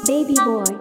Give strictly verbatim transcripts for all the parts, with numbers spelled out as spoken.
Baby boy.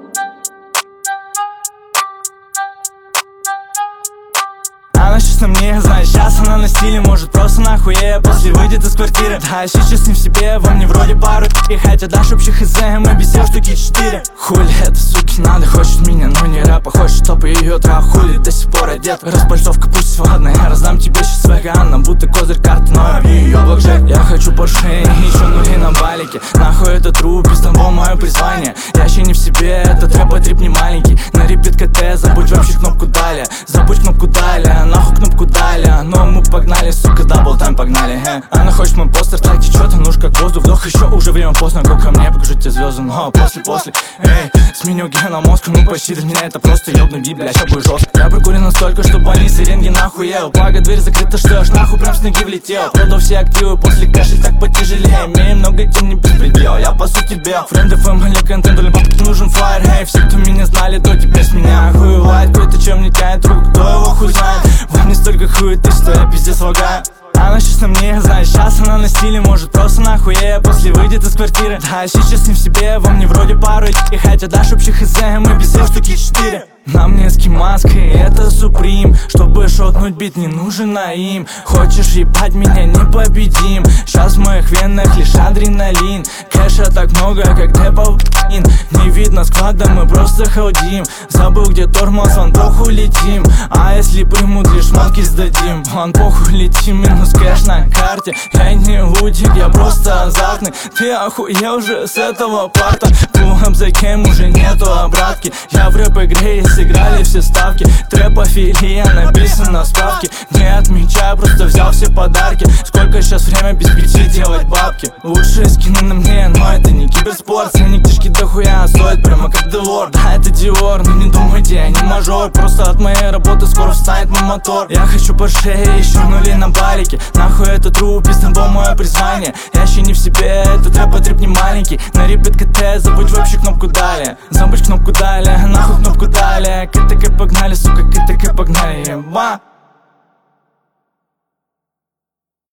Она сейчас на мне, знает, сейчас она на стиле. Может просто нахуя после выйдет из квартиры. Да, сейчас не в себе, во мне вроде пару. И хотя дашь общих хз, мы без всех штуки четыре. Хули это, суки, надо, хочет меня, но не рэпа. Хочет, чтоб ее трах, хули до сих пор одет. Распальцовка пусть ладно, я раздам тебе сейчас сваган. Будто козырь карты, но я ее блокжек. Я хочу по шее, еще нули на балике. Нахуй это труп, Истанбул мое призвание. Я еще не в себе, этот рэп трип не маленький. На репит КТ, забудь вообще кнопку далее. Забудь кнопку далее, нахуй кнопку далее. Но мы погнали, сука, дабл тайм погнали, э. Она хочет мой постер, так течет, а нужно как воздух. Вдох еще, уже время поздно, го ко мне, покажу тебе звезды. Но после-после, эй, сменю ген мозг. Ну почти для меня это просто ёбну библя, ща будет жестко. Я прокурен настолько, что больниц сиренги нахуел. Благо дверь закрыта, что аж нахуй прям с ноги влетел. Продал все активы, после кашель так потяжелее. Имею много дел, не беспредел, я по сути бел. Френды, фэмили, контент, или нужен флайер. Эй, все, кто меня знали, то теперь с меня охуевает. Какой-то чем не тянет руку, кто его хуй знает. Во мне столько хуй, ты что я пиздец лагаю. Она сейчас на мне, знает, сейчас она на стиле. Может просто нахуя после выйдет из квартиры. Да, сейчас не в себе, во мне вроде пару. И хотя дашь общих хз, мы без всех штуки четыре. На мне скимаска, и это Суприм. Чтобы шотнуть бит, не нужен наим. Хочешь ебать меня, не победим. Сейчас в моих венах лишь адреналин. Кэша так много, как Депалин. Не видно склада, мы просто ходим. Забыл, где тормоз, вон похуй летим. А если примут, лишь шмотки сдадим. Вон похуй летим, минус кэш на карте. Я не лудик, я просто азартный. Ты охуел уже с этого парта. Pull up the game, уже нету обратки. Я в рэп-игре, сыграли все ставки. Трэпофилия написано в справке. Не отмечаю, просто взял все подарки. Сколько сейчас время без пяти делать бабки. Лучшие скины на мне, но это не киберспорт. Ценник тяжкий дохуя, стоит прямо как Девор. Да, это Диор, но не думайте, я не мажор. Просто от моей работы скоро встанет мой мотор. Я хочу по шее, еще нули на балике. Нахуй это труп, Истанбул мое призвание. Я еще не в себе, этот рэп трип не маленький. На репит КТ, забудь вообще кнопку далее. Забудь кнопку далее, нахуй кнопку далее. КТК погнали, сука, КТК погнали, еба.